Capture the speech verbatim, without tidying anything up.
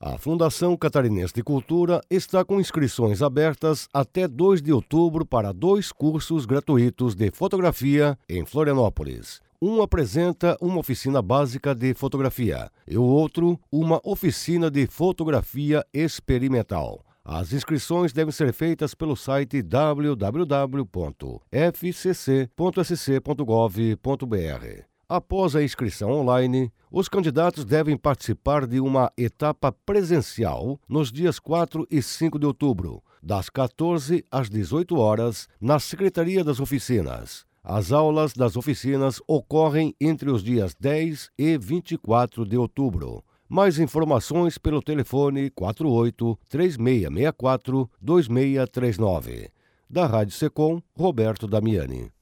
A Fundação Catarinense de Cultura está com inscrições abertas até dois de outubro para dois cursos gratuitos de fotografia em Florianópolis. Um apresenta uma oficina básica de fotografia e o outro uma oficina de fotografia experimental. As inscrições devem ser feitas pelo site w w w ponto f c c ponto s c ponto gov ponto b r. Após a inscrição online, os candidatos devem participar de uma etapa presencial nos dias quatro e cinco de outubro, das quatorze às dezoito horas, na Secretaria das Oficinas. As aulas das oficinas ocorrem entre os dias dez e vinte e quatro de outubro. Mais informações pelo telefone quatro oito, três seis seis quatro, dois seis três nove. Da Rádio Secom, Roberto Damiani.